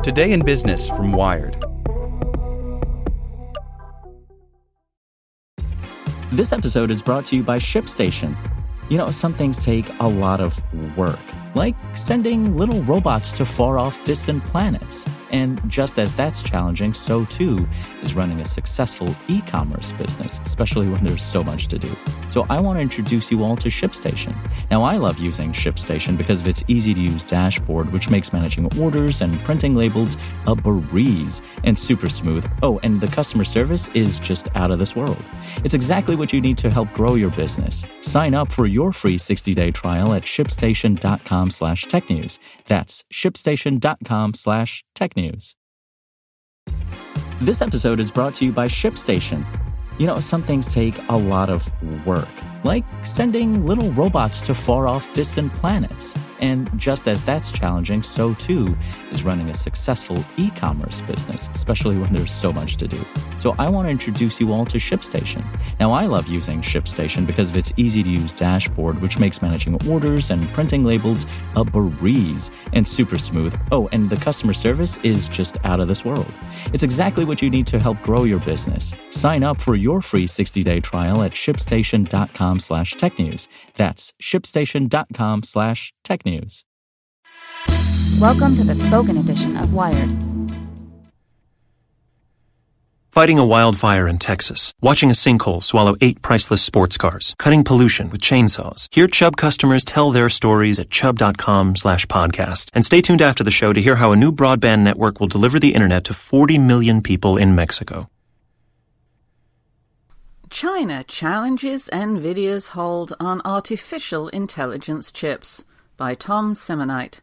Today in Business from Wired. This episode is brought to you by ShipStation. You know, some things take a lot of work, like sending little robots to far-off distant planets. And just as that's challenging, so too is running a successful e-commerce business, especially when there's so much to do. So I want to introduce you all to ShipStation. Now, I love using ShipStation because of its easy-to-use dashboard, which makes managing orders and printing labels a breeze and super smooth. Oh, and the customer service is just out of this world. It's exactly what you need to help grow your business. Sign up for your free 60-day trial at shipstation.com/technews. That's shipstation.com/technews. This episode is brought to you by ShipStation. You know, some things take a lot of work, like sending little robots to far-off distant planets. And just as that's challenging, so too is running a successful e-commerce business, especially when there's so much to do. So I want to introduce you all to ShipStation. Now, I love using ShipStation because of its easy-to-use dashboard, which makes managing orders and printing labels a breeze and super smooth. Oh, and the customer service is just out of this world. It's exactly what you need to help grow your business. Sign up for your free 60-day trial at shipstation.com/technews. That's shipstation.com/technews. Welcome to the spoken edition of Wired. Fighting a wildfire in Texas, watching a sinkhole swallow 8 priceless sports cars, cutting pollution with chainsaws. Hear Chubb customers tell their stories at chubb.com/podcast. And stay tuned after the show to hear how a new broadband network will deliver the internet to 40 million people in Mexico. China challenges NVIDIA's hold on artificial intelligence chips, by Tom Semonite.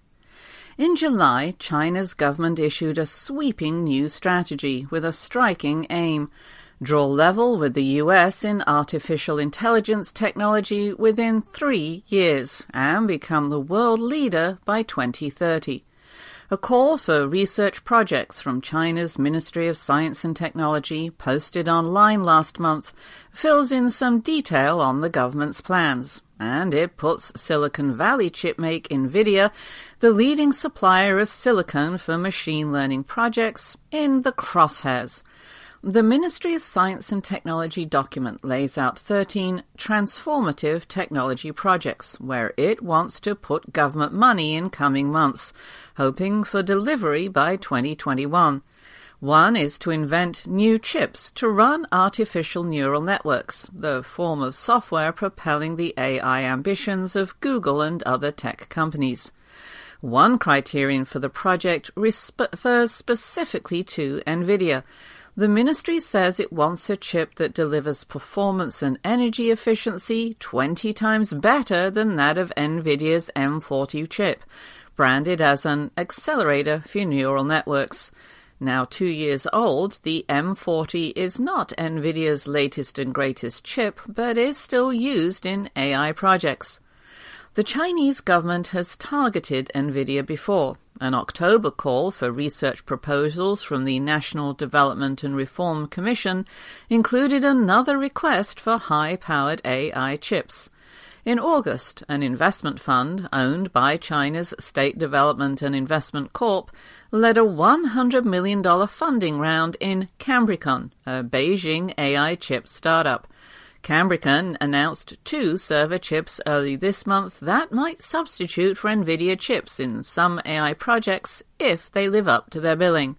In July, China's government issued a sweeping new strategy with a striking aim: draw level with the US in artificial intelligence technology within 3 years and become the world leader by 2030. A call for research projects from China's Ministry of Science and Technology, posted online last month, fills in some detail on the government's plans, and it puts Silicon Valley chipmaker NVIDIA, the leading supplier of silicon for machine learning projects, in the crosshairs. The Ministry of Science and Technology document lays out 13 transformative technology projects where it wants to put government money in coming months, hoping for delivery by 2021. One is to invent new chips to run artificial neural networks, the form of software propelling the AI ambitions of Google and other tech companies. One criterion for the project refers specifically to NVIDIA. The ministry says it wants a chip that delivers performance and energy efficiency 20 times better than that of NVIDIA's M40 chip, branded as an accelerator for neural networks. Now 2 years old, the M40 is not NVIDIA's latest and greatest chip, but is still used in AI projects. The Chinese government has targeted NVIDIA before. An October call for research proposals from the National Development and Reform Commission included another request for high-powered AI chips. In August, an investment fund owned by China's State Development and Investment Corp led a $100 million funding round in Cambricon, a Beijing AI chip startup. Cambricon announced 2 server chips early this month that might substitute for NVIDIA chips in some AI projects if they live up to their billing.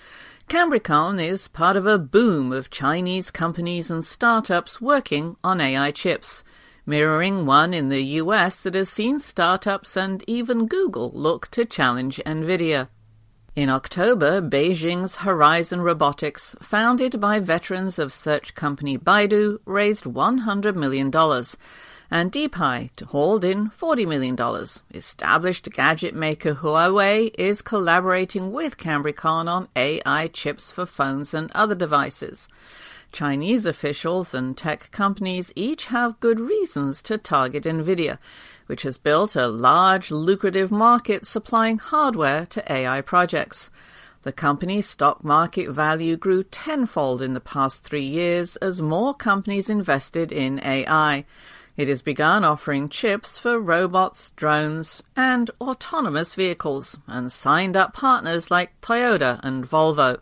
Cambricon is part of a boom of Chinese companies and startups working on AI chips, mirroring one in the US that has seen startups and even Google look to challenge NVIDIA. In October, Beijing's Horizon Robotics, founded by veterans of search company Baidu, raised $100 million, and DeepAI hauled in $40 million. Established gadget maker Huawei is collaborating with Cambricon on AI chips for phones and other devices. Chinese officials and tech companies each have good reasons to target NVIDIA, which has built a large, lucrative market supplying hardware to AI projects. The company's stock market value grew tenfold in the past 3 years as more companies invested in AI. It has begun offering chips for robots, drones, and autonomous vehicles, and signed up partners like Toyota and Volvo.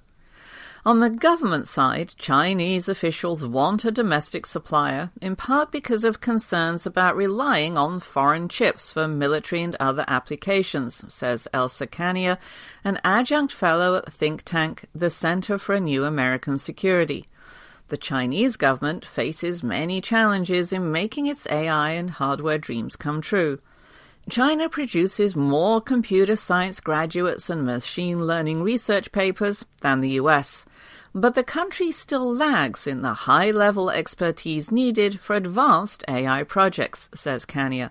On the government side, Chinese officials want a domestic supplier, in part because of concerns about relying on foreign chips for military and other applications, says Elsa Kania, an adjunct fellow at the think tank, the Center for a New American Security. The Chinese government faces many challenges in making its AI and hardware dreams come true. China produces more computer science graduates and machine learning research papers than the US, but the country still lags in the high-level expertise needed for advanced AI projects, says Kania.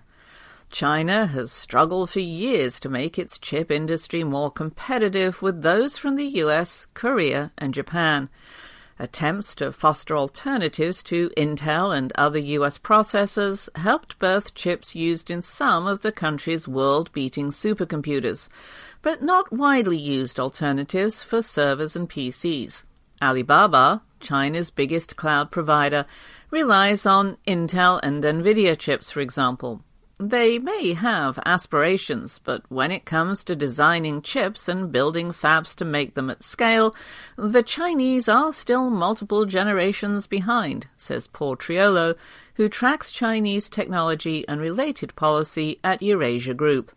China has struggled for years to make its chip industry more competitive with those from the US, Korea, and Japan. Attempts to foster alternatives to Intel and other US processors helped birth chips used in some of the country's world-beating supercomputers, but not widely used alternatives for servers and PCs. Alibaba, China's biggest cloud provider, relies on Intel and NVIDIA chips, for example. They may have aspirations, but when it comes to designing chips and building fabs to make them at scale, the Chinese are still multiple generations behind, says Paul Triolo, who tracks Chinese technology and related policy at Eurasia Group.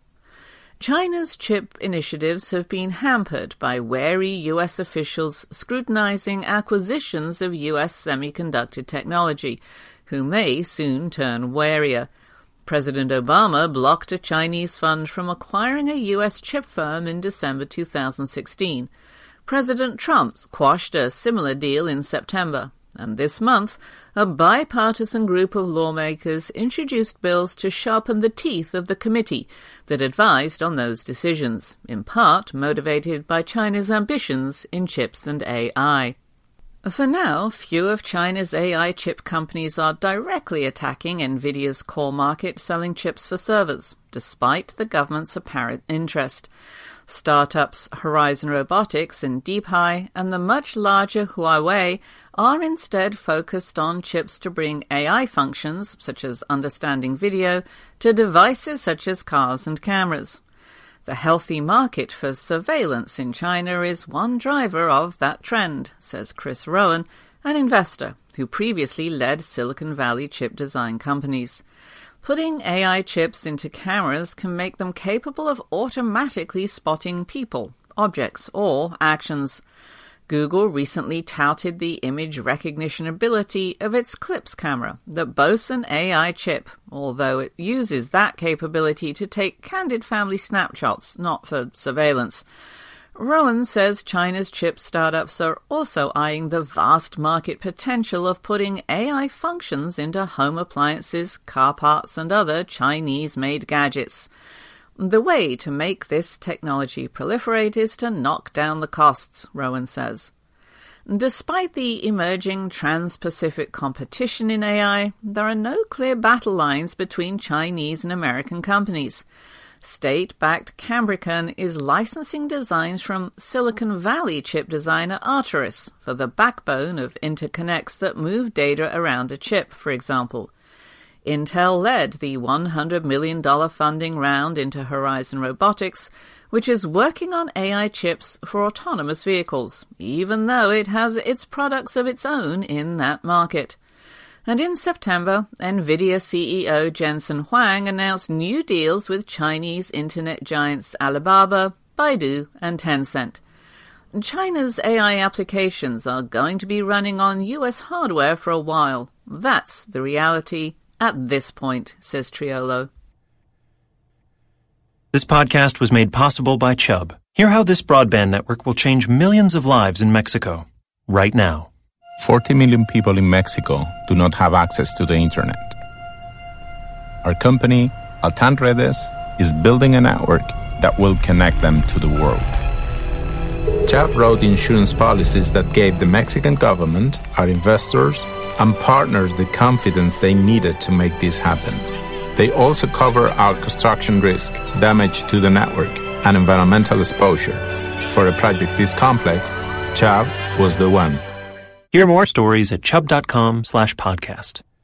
China's chip initiatives have been hampered by wary US officials scrutinizing acquisitions of US semiconductor technology, who may soon turn warier. President Obama blocked a Chinese fund from acquiring a U.S. chip firm in December 2016. President Trump quashed a similar deal in September. And this month, a bipartisan group of lawmakers introduced bills to sharpen the teeth of the committee that advised on those decisions, in part motivated by China's ambitions in chips and AI. For now, few of China's AI chip companies are directly attacking NVIDIA's core market selling chips for servers, despite the government's apparent interest. Startups Horizon Robotics and DeepHi and the much larger Huawei are instead focused on chips to bring AI functions, such as understanding video, to devices such as cars and cameras. The healthy market for surveillance in China is one driver of that trend, says Chris Rowan, an investor who previously led Silicon Valley chip design companies. Putting AI chips into cameras can make them capable of automatically spotting people, objects, or actions. Google recently touted the image recognition ability of its Clips camera that boasts an AI chip, although it uses that capability to take candid family snapshots, not for surveillance. Rowan says China's chip startups are also eyeing the vast market potential of putting AI functions into home appliances, car parts, and other Chinese-made gadgets. The way to make this technology proliferate is to knock down the costs, Rowan says. Despite the emerging trans-Pacific competition in AI, there are no clear battle lines between Chinese and American companies. State-backed Cambrican is licensing designs from Silicon Valley chip designer Arteris for the backbone of interconnects that move data around a chip, for example. Intel led the $100 million funding round into Horizon Robotics, which is working on AI chips for autonomous vehicles, even though it has its products of its own in that market. And in September, NVIDIA CEO Jensen Huang announced new deals with Chinese internet giants Alibaba, Baidu, and Tencent. China's AI applications are going to be running on US hardware for a while. That's the reality at this point, says Triolo. This podcast was made possible by Chubb. Hear how this broadband network will change millions of lives in Mexico right now. 40 million people in Mexico do not have access to the internet. Our company, Altan Redes, is building a network that will connect them to the world. Chubb wrote insurance policies that gave the Mexican government, our investors, and partners the confidence they needed to make this happen. They also cover our construction risk, damage to the network, and environmental exposure. For a project this complex, Chubb was the one. Hear more stories at chubb.com/podcast.